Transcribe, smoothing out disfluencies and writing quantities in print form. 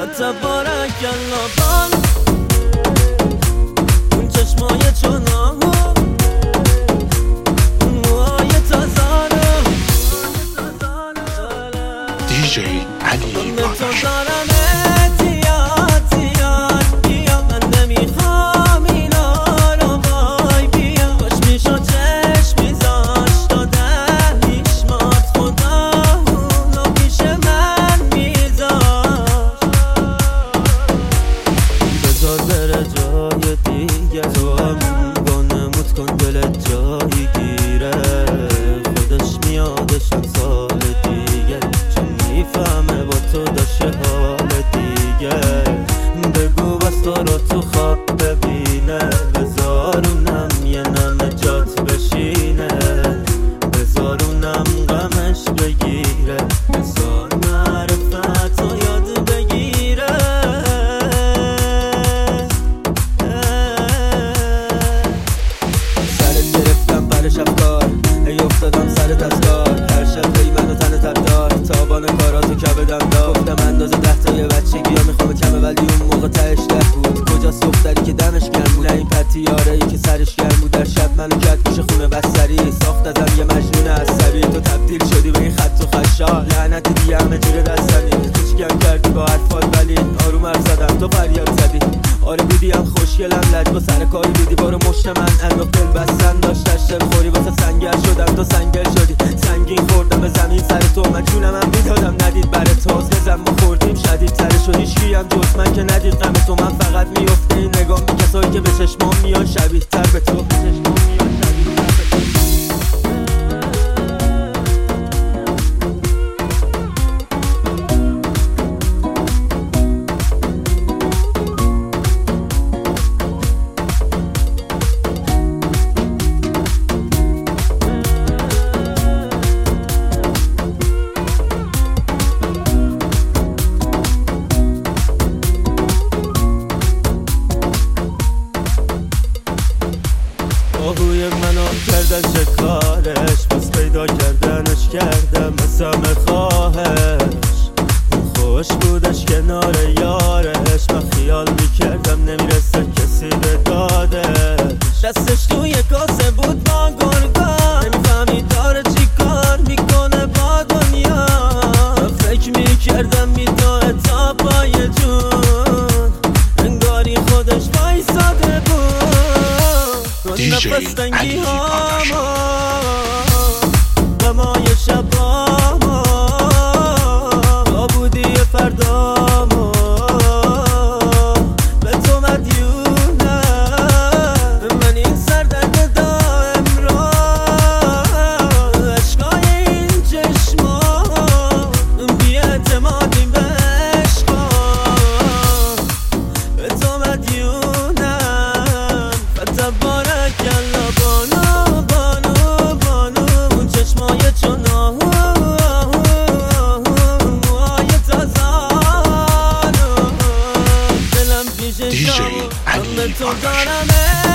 تبارک الله بان اون چشمای چنان اون موهای تازانه دیجی علی بادش تو خواب ببینه بذارونم یه نجات بشینه بذارونم غمش بگیره بذار معرفت و یاد بگیره سرت گرفتم برش افکار ای افتادم سرت از کار هر شب ای منو تن تبدار تابان کاراتو کبدم دار گفتم اندازه 10 تا یه بچگی ها میخوام کمه ولی اون موقع تهش ده بود کجاست دختری که دمش گرم بود نه این پتیاره ای که سرش گرم بود در شب منو کرد پیش خونه بستری ساخت ازم یه مجنون عصبی تو تبدیل شدی به این خط و خشا لعنت دیگه همه جوره دستنی کوچیکم کردی با حرفات ولی آروم حرف زدم تو فریاد زدی آره بودیم خوشگلم لج با سر کاری بودی بارو مشت من انداخت دل بستن داشتش دل خوری واسه سنگر شدم تو سنگل شدی سنگین خوردم به زمین سر تو من جونم هم میدادم ندید برای تاز بزن ما خوردیم شدید تر شد هیچکی هم جز من که ندید غم تو من فقط میفته این نگاه به کسایی که به چشمام میان شبیه تر به تو آهوی منو کردن شکارش بس پیدا کردنش کردم مثل خواهش خوش بودش کنار یارش من خیال میکردم نمیرسه کسی به دادش دستش توی کاسه بود با گرگان نمیفهمی داره چی کار میکنه با دنیا فکر میکردم میداه تا پای جون انگاری خودش وایساده بود نفس تنگی هاما غمای شباما با بودی فرداما به تو مدیونم من این سردرد دائم را عشقای این چشما بی اعتمادی به عشقا به تو مدیونم فتبارک الله بانو بانو بانو اون چشمای چنان موهای تازانو دلم پیش شما من به تو دارم